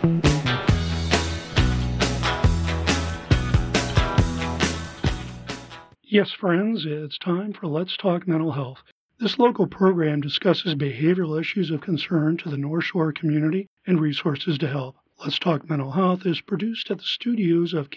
Yes, friends, it's time for Let's Talk Mental Health. This local program discusses behavioral issues of concern to the North Shore community and resources to help. Let's Talk Mental Health is produced at the studios of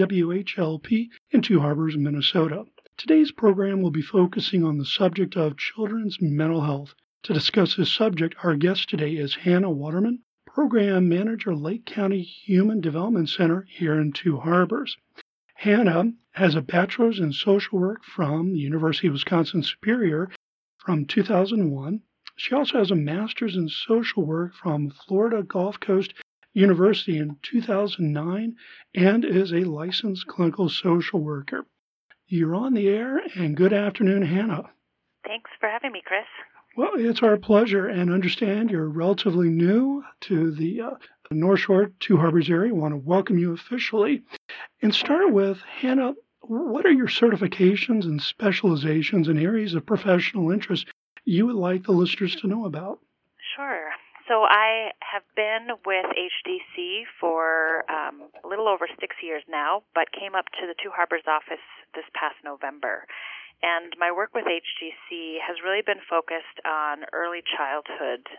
KTWHLP in Two Harbors, Minnesota. Today's program will be focusing on the subject of children's mental health. To discuss this subject, our guest today is Hannah Waterman, Program Manager, Lake County Human Development Center here in Two Harbors. Hannah has a bachelor's in social work from the University of Wisconsin-Superior from 2001. She also has a master's in social work from Florida Gulf Coast University in 2009 and is a licensed clinical social worker. You're on the air, and good afternoon, Hannah. Thanks for having me, Chris. Well, it's our pleasure, and understand you're relatively new to the North Shore, Two Harbors area. I want to welcome you officially. And start with, Hannah, what are your certifications and specializations in areas of professional interest you would like the listeners to know about? Sure. So I have been with HDC for a little over 6 years now, but came up to the Two Harbors office this past November. And my work with HDC has really been focused on early childhood.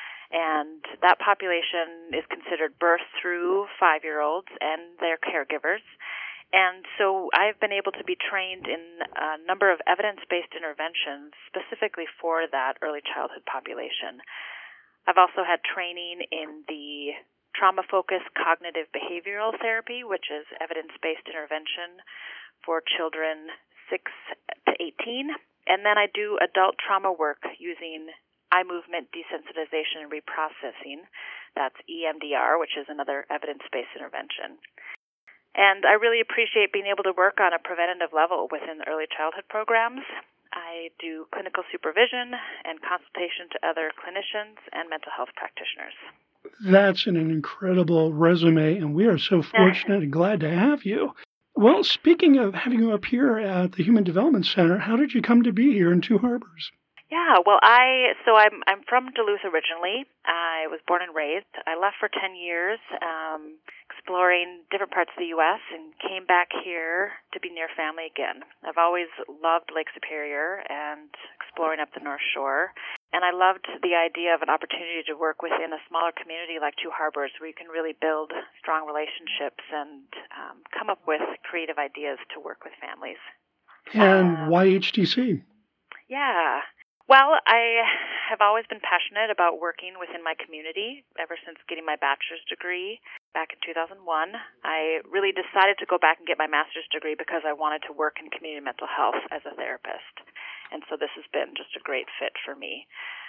And that population is considered birth through 5-year-olds and their caregivers. And so I've been able to be trained in a number of evidence-based interventions specifically for that early childhood population. I've also had training in the trauma-focused cognitive behavioral therapy, which is evidence-based intervention for children 6 to 18. And then I do adult trauma work using eye movement desensitization and reprocessing. That's EMDR, which is another evidence-based intervention. And I really appreciate being able to work on a preventative level within the early childhood programs. I do clinical supervision and consultation to other clinicians and mental health practitioners. That's an incredible resume, and we are so fortunate and glad to have you. Well, speaking of having you up here at the Human Development Center, how did you come to be here in Two Harbors? Yeah, well, I'm from Duluth originally. I was born and raised. I left for 10 years, exploring different parts of the U.S. and came back here to be near family again. I've always loved Lake Superior and exploring up the North Shore, and I loved the idea of an opportunity to work within a smaller community like Two Harbors, where you can really build strong relationships and come up with creative ideas to work with families. And why HDC? Yeah. Well, I have always been passionate about working within my community ever since getting my bachelor's degree back in 2001. I really decided to go back and get my master's degree because I wanted to work in community mental health as a therapist. And so this has been just a great fit for me.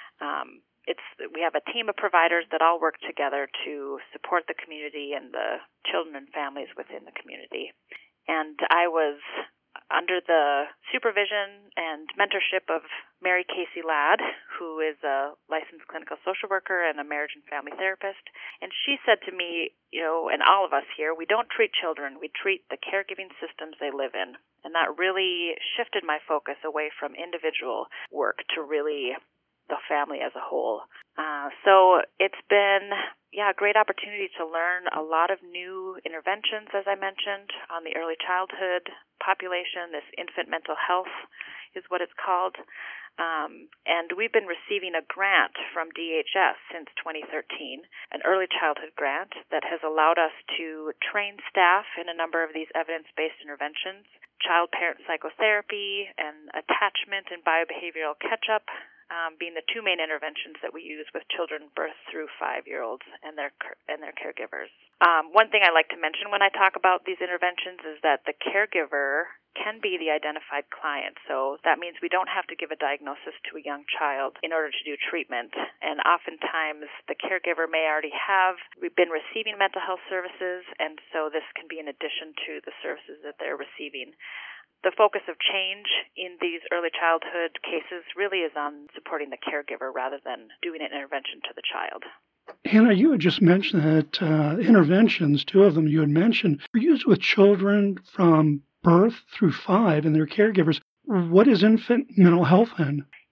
We have a team of providers that all work together to support the community and the children and families within the community. And I was under the supervision and mentorship of Mary Casey Ladd, who is a licensed clinical social worker and a marriage and family therapist. And she said to me, and all of us here, we don't treat children, we treat the caregiving systems they live in. And that really shifted my focus away from individual work to really the family as a whole. So it's been, a great opportunity to learn a lot of new interventions, as I mentioned, on the early childhood population. This infant mental health is what it's called. And we've been receiving a grant from DHS since 2013, an early childhood grant that has allowed us to train staff in a number of these evidence-based interventions, child-parent psychotherapy, and attachment and biobehavioral catch-up, being the two main interventions that we use with children birth through 5-year-olds and their caregivers. One thing I like to mention when I talk about these interventions is that the caregiver can be the identified client. So that means we don't have to give a diagnosis to a young child in order to do treatment. And oftentimes the caregiver may already have been receiving mental health services, and so this can be in addition to the services that they're receiving. The focus of change in these early childhood cases really is on supporting the caregiver rather than doing an intervention to the child. Hannah, you had just mentioned that interventions, two of them you had mentioned, are used with children from birth through 5 and their caregivers. What is infant mental health then?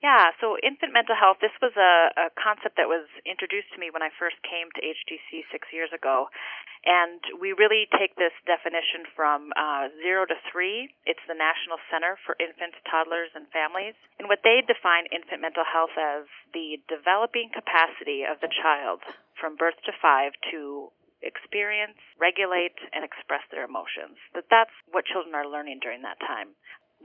Yeah, so infant mental health, this was a concept that was introduced to me when I first came to HTC 6 years ago. And we really take this definition from 0 to 3. It's the National Center for Infants, Toddlers, and Families. And what they define infant mental health as the developing capacity of the child from birth to 5 to experience, regulate, and express their emotions. That's what children are learning during that time.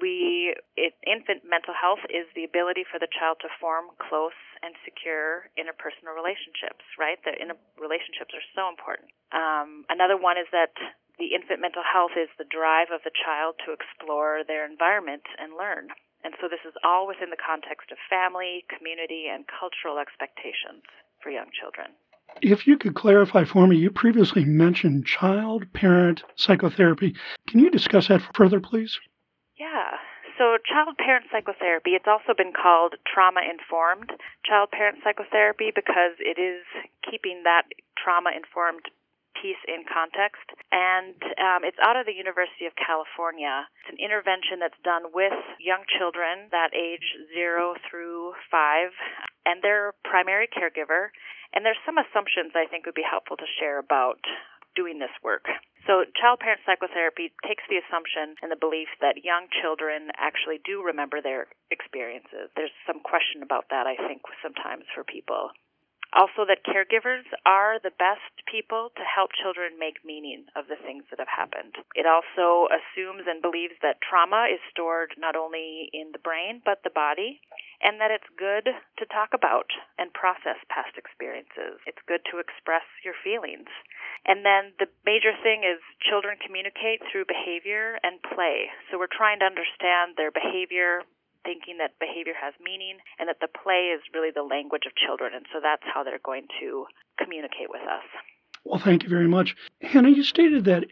Infant mental health is the ability for the child to form close and secure interpersonal relationships, right? The relationships are so important. Another one is that the infant mental health is the drive of the child to explore their environment and learn. And so this is all within the context of family, community, and cultural expectations for young children. If you could clarify for me, you previously mentioned child-parent psychotherapy. Can you discuss that further, please? Yeah. So child-parent psychotherapy, it's also been called trauma-informed child-parent psychotherapy because it is keeping that trauma-informed piece in context. And it's out of the University of California. It's an intervention that's done with young children that age 0 through 5 and their primary caregiver. And there's some assumptions I think would be helpful to share about doing this work. So child-parent psychotherapy takes the assumption and the belief that young children actually do remember their experiences. There's some question about that, I think, sometimes for people. Also, that caregivers are the best people to help children make meaning of the things that have happened. It also assumes and believes that trauma is stored not only in the brain, but the body, and that it's good to talk about and process past experiences. It's good to express your feelings. And then the major thing is children communicate through behavior and play. So we're trying to understand their behavior, thinking that behavior has meaning, and that the play is really the language of children. And so that's how they're going to communicate with us. Well, thank you very much. Hannah, you stated that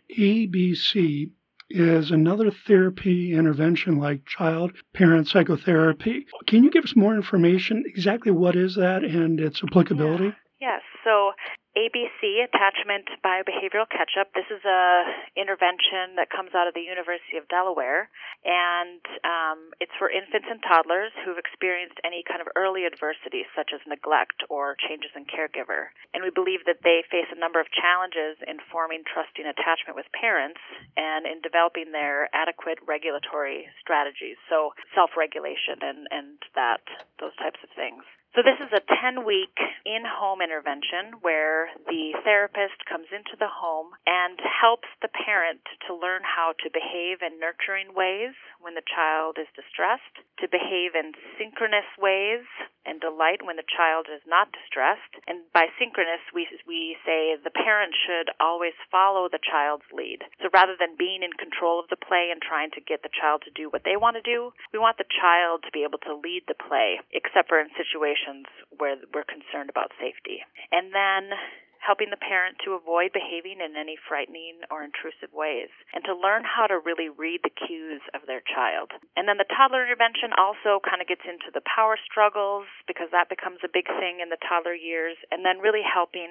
ABC is another therapy intervention like child-parent psychotherapy. Can you give us more information? Exactly what is that and its applicability? Yes. So ABC, Attachment Biobehavioral Catch-up, this is a intervention that comes out of the University of Delaware, and it's for infants and toddlers who've experienced any kind of early adversity, such as neglect or changes in caregiver. And we believe that they face a number of challenges in forming trusting attachment with parents and in developing their adequate regulatory strategies, so self-regulation and those types of things. So this is a 10-week in-home intervention where the therapist comes into the home and helps the parent to learn how to behave in nurturing ways when the child is distressed, to behave in synchronous ways and delight when the child is not distressed. And by synchronous, we say the parent should always follow the child's lead. So rather than being in control of the play and trying to get the child to do what they want to do, we want the child to be able to lead the play, except for in situations where we're concerned about safety. And then helping the parent to avoid behaving in any frightening or intrusive ways, and to learn how to really read the cues of their child. And then the toddler intervention also kind of gets into the power struggles, because that becomes a big thing in the toddler years, and then really helping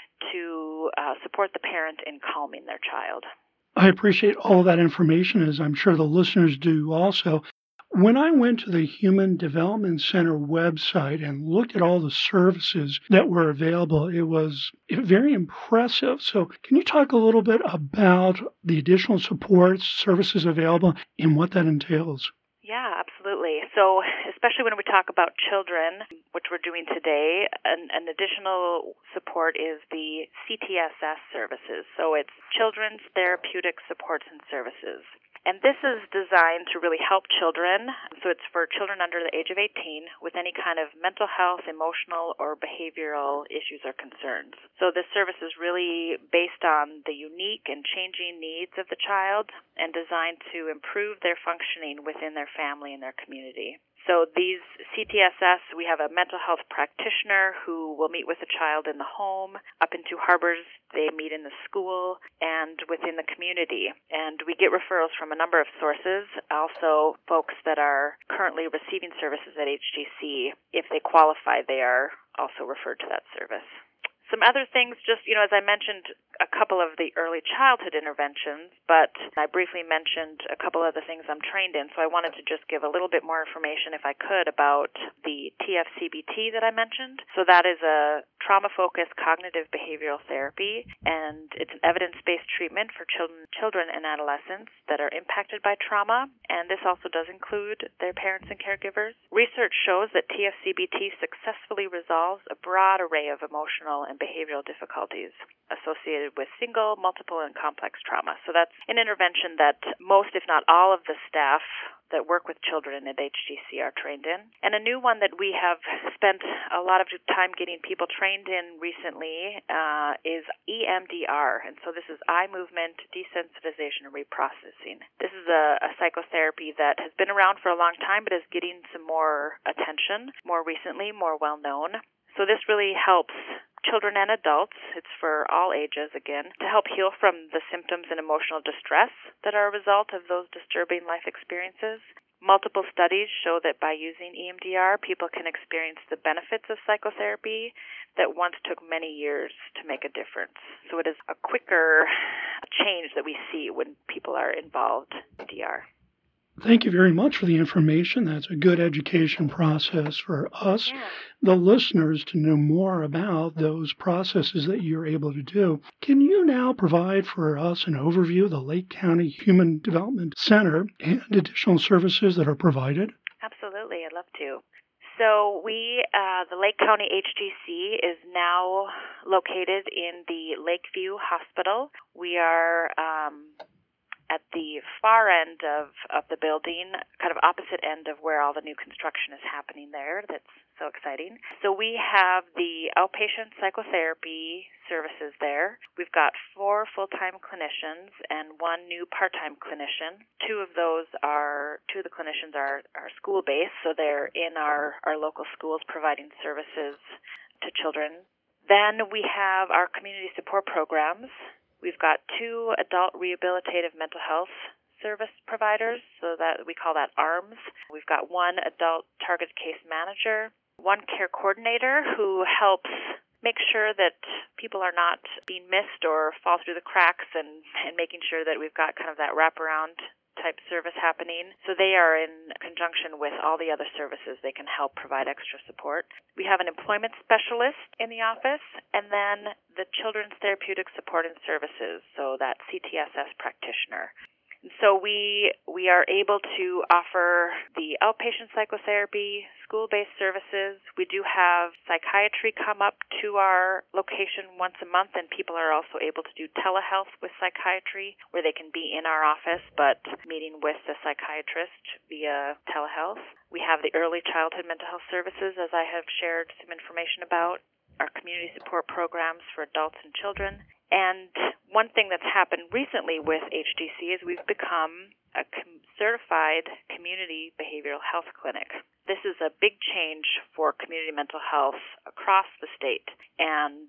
to support the parent in calming their child. I appreciate all of that information, as I'm sure the listeners do also. When I went to the Human Development Center website and looked at all the services that were available, it was very impressive. So can you talk a little bit about the additional supports, services available, and what that entails? Yeah, absolutely. So especially when we talk about children, which we're doing today, an additional support is the CTSS services. So it's Children's Therapeutic Supports and Services. And this is designed to really help children. So it's for children under the age of 18 with any kind of mental health, emotional, or behavioral issues or concerns. So this service is really based on the unique and changing needs of the child and designed to improve their functioning within their family and their community. So these CTSS, we have a mental health practitioner who will meet with the child in the home. Up in Two Harbors, they meet in the school and within the community. And we get referrals from a number of sources, also folks that are currently receiving services at HTC. If they qualify, they are also referred to that service. Some other things, just, as I mentioned, a couple of the early childhood interventions, but I briefly mentioned a couple of the things I'm trained in, so I wanted to just give a little bit more information, if I could, about the TFCBT that I mentioned. So that is a trauma-focused cognitive behavioral therapy, and it's an evidence-based treatment for children and adolescents that are impacted by trauma, and this also does include their parents and caregivers. Research shows that TFCBT successfully resolves a broad array of emotional and behavioral difficulties associated with single, multiple, and complex trauma. So that's an intervention that most, if not all, of the staff that work with children at HTC are trained in. And a new one that we have spent a lot of time getting people trained in recently is EMDR. And so this is eye movement desensitization and reprocessing. This is a psychotherapy that has been around for a long time but is getting some more attention more recently, more well known. So this really helps children and adults, it's for all ages again, to help heal from the symptoms and emotional distress that are a result of those disturbing life experiences. Multiple studies show that by using EMDR, people can experience the benefits of psychotherapy that once took many years to make a difference. So it is a quicker change that we see when people are involved in DR. Thank you very much for the information. That's a good education process for us, the listeners, to know more about those processes that you're able to do. Can you now provide for us an overview of the Lake County Human Development Center and additional services that are provided? Absolutely, I'd love to. So the Lake County HDC is now located in the Lakeview Hospital. We are at the far end of the building, kind of opposite end of where all the new construction is happening there. That's so exciting. So we have the outpatient psychotherapy services there. We've got 4 full-time clinicians and 1 new part-time clinician. Two of the clinicians are school-based, so they're in our local schools providing services to children. Then we have our community support programs. We've got 2 adult rehabilitative mental health service providers, so that we call that ARMS. We've got 1 adult target case manager, 1 care coordinator who helps make sure that people are not being missed or fall through the cracks, and making sure that we've got kind of that wraparound type service happening. So they are in conjunction with all the other services. They can help provide extra support. We have an employment specialist in the office, and then the Children's Therapeutic Support and Services, so that CTSS practitioner. And so we are able to offer the outpatient psychotherapy, school-based services. We do have psychiatry come up to our location once a month, and people are also able to do telehealth with psychiatry, where they can be in our office but meeting with the psychiatrist via telehealth. We have the early childhood mental health services, as I have shared some information about, our community support programs for adults and children. And one thing that's happened recently with HDC is we've become a certified community behavioral health clinic. This is a big change for community mental health across the state, and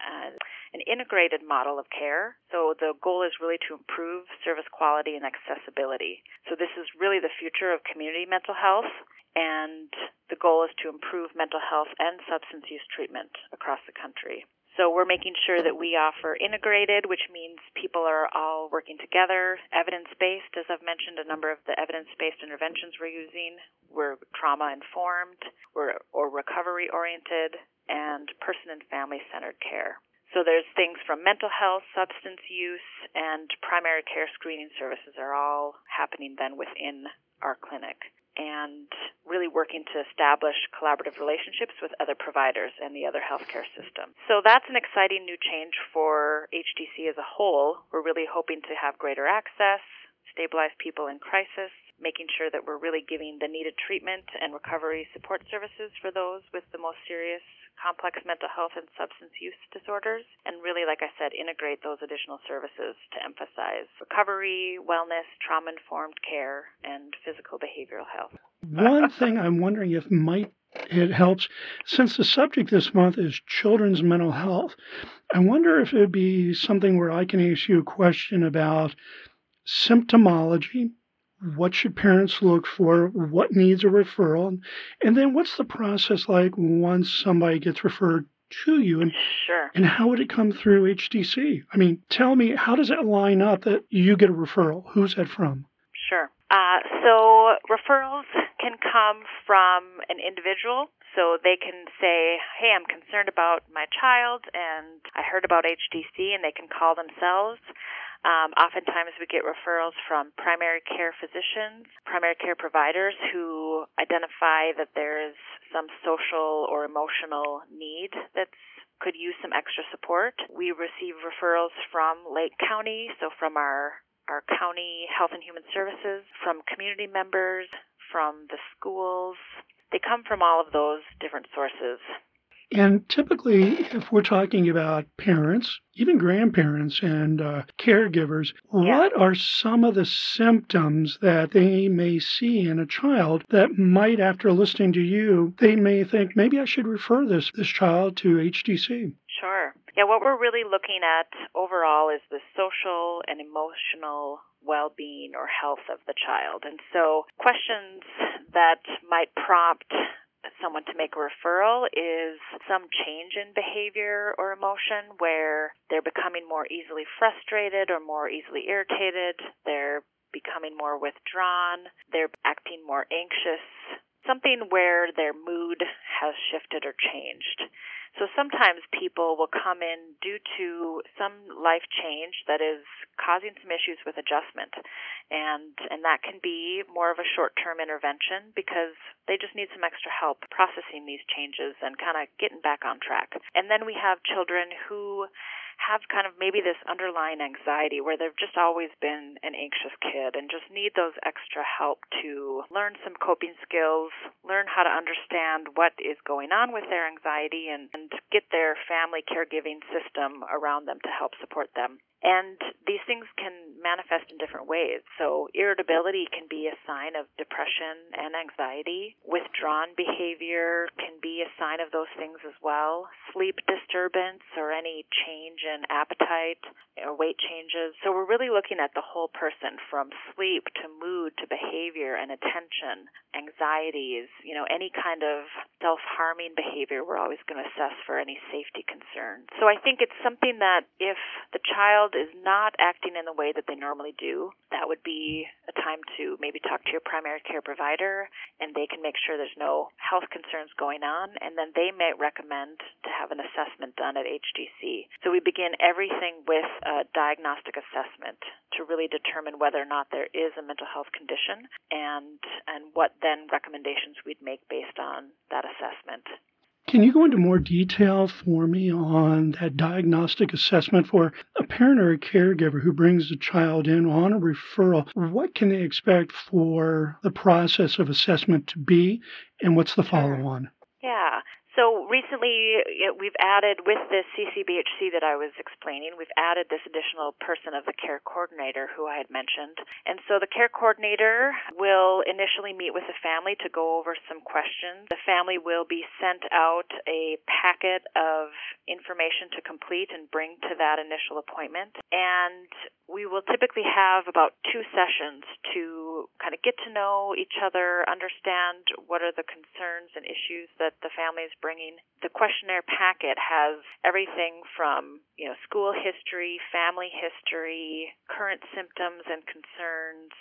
an integrated model of care. So the goal is really to improve service quality and accessibility. So this is really the future of community mental health, and the goal is to improve mental health and substance use treatment across the country. So we're making sure that we offer integrated, which means people are all working together, evidence-based, as I've mentioned, a number of the evidence-based interventions we're using. We're trauma-informed, or recovery-oriented, and person and family-centered care. So there's things from mental health, substance use, and primary care screening services are all happening then within our clinic, and really working to establish collaborative relationships with other providers and the other healthcare system. So that's an exciting new change for HDC as a whole. We're really hoping to have greater access, stabilize people in crisis, making sure that we're really giving the needed treatment and recovery support services for those with the most serious complex mental health and substance use disorders, and really, like I said, integrate those additional services to emphasize recovery, wellness, trauma-informed care, and physical behavioral health. One thing I'm wondering if it helps, since the subject this month is children's mental health, I wonder if it would be something where I can ask you a question about symptomology. What should parents look for? What needs a referral? And then what's the process like once somebody gets referred to you, Sure. and how would it come through HDC? I mean, tell me, how does it line up that you get a referral? Who's that from? Sure. So referrals can come from an individual. So they can say, hey, I'm concerned about my child, and I heard about HDC, and they can call themselves. Oftentimes we get referrals from primary care physicians, primary care providers who identify that there's some social or emotional need that could use some extra support. We receive referrals from Lake County, so from our county health and human services, from community members, from the schools. They come from all of those different sources. And typically, if we're talking about parents, even grandparents and caregivers, what are some of the symptoms that they may see in a child that might, after listening to you, they may think, maybe I should refer this child to HDC? Sure. Yeah, what we're really looking at overall is the social and emotional well-being or health of the child. And so questions that might prompt someone to make a referral is some change in behavior or emotion where they're becoming more easily frustrated or more easily irritated, they're becoming more withdrawn, they're acting more anxious, something where their mood has shifted or changed. So sometimes people will come in due to some life change that is causing some issues with adjustment. And that can be more of a short-term intervention because they just need some extra help processing these changes and kind of getting back on track. And then we have children who have kind of maybe this underlying anxiety where they've just always been an anxious kid and just need those extra help to learn some coping skills, learn how to understand what is going on with their anxiety, and get their family caregiving system around them to help support them. And these things can manifest in different ways. So irritability can be a sign of depression and anxiety. Withdrawn behavior can be a sign of those things as well. Sleep disturbance or any change in appetite or weight changes. So we're really looking at the whole person from sleep to mood to behavior and attention, anxieties, any kind of self-harming behavior we're always going to assess for any safety concerns. So I think it's something that if the child is not acting in the way that they normally do, that would be a time to maybe talk to your primary care provider, and they can make sure there's no health concerns going on, and then they may recommend to have an assessment done at HDC. So we begin everything with a diagnostic assessment to really determine whether or not there is a mental health condition and what then recommendations we'd make based on that assessment. Can you go into more detail for me on that diagnostic assessment for a parent or a caregiver who brings a child in on a referral? What can they expect for the process of assessment to be, and what's the follow-on? Yeah. So recently, we've added, with this CCBHC that I was explaining, we've added this additional person of the care coordinator who I had mentioned. And so the care coordinator will initially meet with the family to go over some questions. The family will be sent out a packet of information to complete and bring to that initial appointment. And we will typically have about 2 sessions to kind of get to know each other, understand what are the concerns and issues that the family is bringing. The questionnaire packet has everything from, school history, family history, current symptoms and concerns,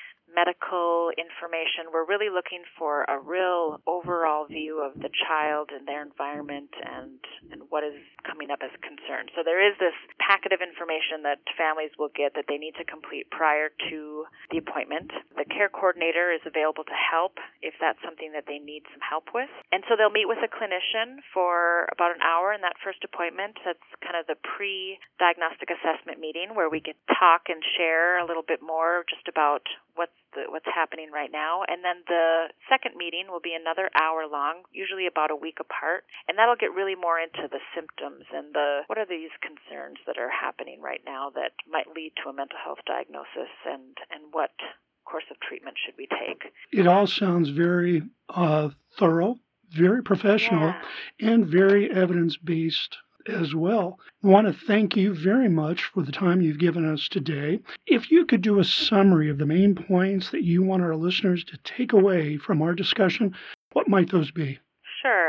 medical information. We're really looking for a real overall view of the child and their environment and what is coming up as concern. So there is this packet of information that families will get that they need to complete prior to the appointment. The care coordinator is available to help if that's something that they need some help with. And so they'll meet with a clinician for about an hour in that first appointment. That's kind of the pre-diagnostic assessment meeting where we can talk and share a little bit more just about what's happening right now. And then the second meeting will be another hour long, usually about a week apart, and that'll get really more into the symptoms and what are these concerns that are happening right now that might lead to a mental health diagnosis and what course of treatment should we take. It all sounds very thorough, very professional, and very evidence-based as well. I want to thank you very much for the time you've given us today. If you could do a summary of the main points that you want our listeners to take away from our discussion, what might those be? Sure.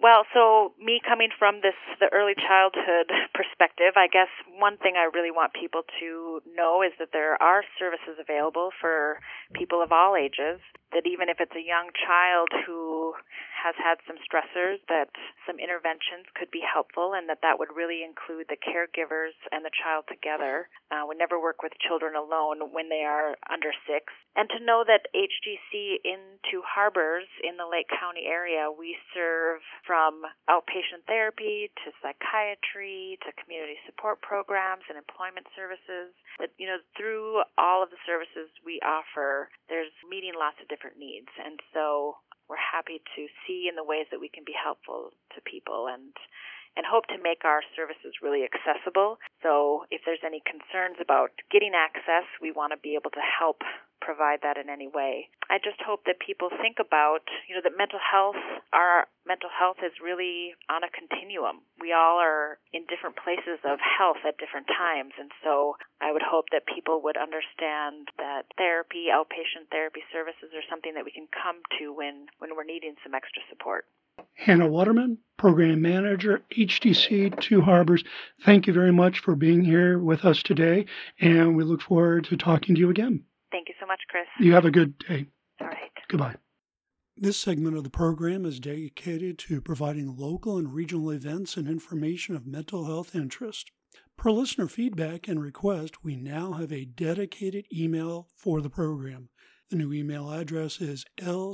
Well, so me coming from the early childhood perspective, I guess one thing I really want people to know is that there are services available for people of all ages, that even if it's a young child who has had some stressors, that some interventions could be helpful, and that would really include the caregivers and the child together. We never work with children alone when they are under 6. And to know that HGC in Two Harbors in the Lake County area, we serve from outpatient therapy to psychiatry to community support programs and employment services. That, through all of the services we offer, there's meeting lots of different needs. And so we're happy to see in the ways that we can be helpful to people and hope to make our services really accessible. So if there's any concerns about getting access, we want to be able to help provide that in any way. I just hope that people think about, that our mental health is really on a continuum. We all are in different places of health at different times, and so I would hope that people would understand that therapy, outpatient therapy services are something that we can come to when we're needing some extra support. Hannah Waterman, Program Manager, HGC Two Harbors, thank you very much for being here with us today, and we look forward to talking to you again. Thank you so much, Chris. You have a good day. All right. Goodbye. This segment of the program is dedicated to providing local and regional events and information of mental health interest. Per listener feedback and request, we now have a dedicated email for the program. The new email address is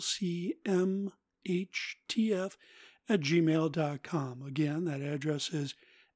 lcmhtf@gmail.com. Again, that address is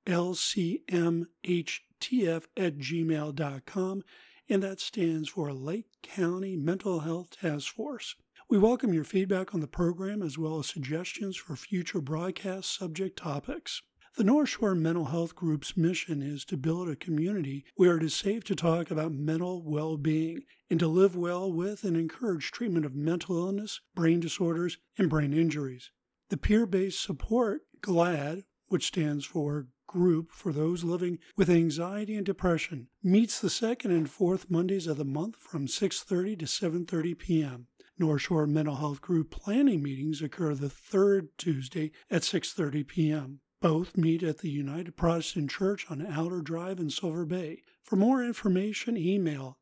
lcmhtf@gmail.com, and that stands for Lake County Mental Health Task Force. We welcome your feedback on the program as well as suggestions for future broadcast subject topics. The North Shore Mental Health Group's mission is to build a community where it is safe to talk about mental well-being and to live well with and encourage treatment of mental illness, brain disorders, and brain injuries. The peer-based support GLAD, which stands for Group for Those Living with Anxiety and Depression, meets the second and fourth Mondays of the month from 6:30 to 7:30 p.m. North Shore Mental Health Group planning meetings occur the third Tuesday at 6:30 p.m. Both meet at the United Protestant Church on Outer Drive in Silver Bay. For more information, email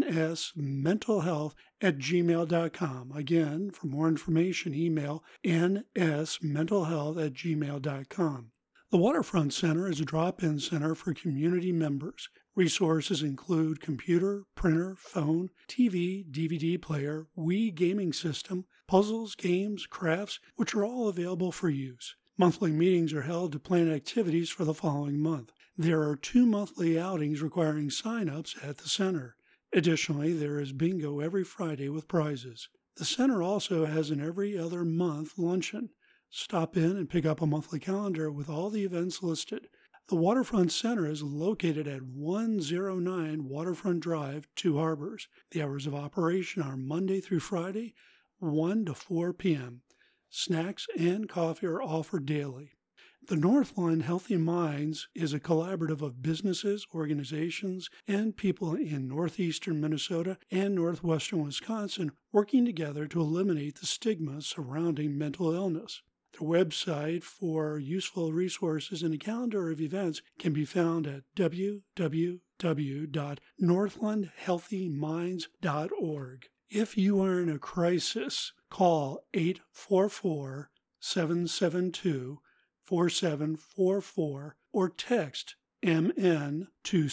nsmentalhealth@gmail.com. Again, for more information, email nsmentalhealth@gmail.com. The Waterfront Center is a drop-in center for community members. Resources include computer, printer, phone, TV, DVD player, Wii gaming system, puzzles, games, crafts, which are all available for use. Monthly meetings are held to plan activities for the following month. There are 2 monthly outings requiring sign-ups at the center. Additionally, there is bingo every Friday with prizes. The center also has an every other month luncheon. Stop in and pick up a monthly calendar with all the events listed. The Waterfront Center is located at 109 Waterfront Drive, Two Harbors. The hours of operation are Monday through Friday, 1 to 4 p.m. Snacks and coffee are offered daily. The Northland Healthy Minds is a collaborative of businesses, organizations, and people in northeastern Minnesota and northwestern Wisconsin working together to eliminate the stigma surrounding mental illness. The website for useful resources and a calendar of events can be found at www.northlandhealthyminds.org. If you are in a crisis, call 844-772-4744 or text MN to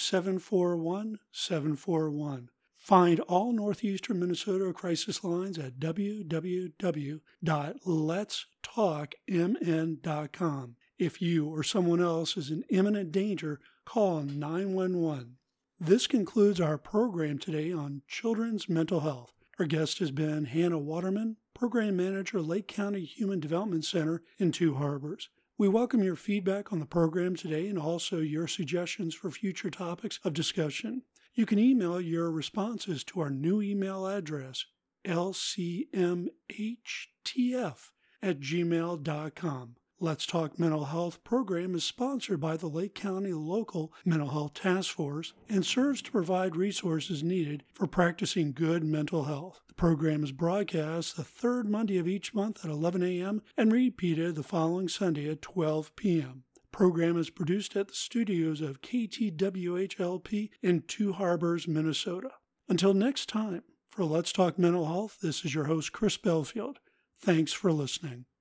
741-741. Find all Northeastern Minnesota crisis lines at www.letstalkmn.com. If you or someone else is in imminent danger, call 911. This concludes our program today on children's mental health. Our guest has been Hannah Waterman, Program Manager, Lake County Human Development Center in Two Harbors. We welcome your feedback on the program today and also your suggestions for future topics of discussion. You can email your responses to our new email address, lcmhtf@gmail.com. Let's Talk Mental Health program is sponsored by the Lake County Local Mental Health Task Force and serves to provide resources needed for practicing good mental health. The program is broadcast the third Monday of each month at 11 a.m. and repeated the following Sunday at 12 p.m. The program is produced at the studios of KTWH-LP in Two Harbors, Minnesota. Until next time, for Let's Talk Mental Health, this is your host, Chris Belfield. Thanks for listening.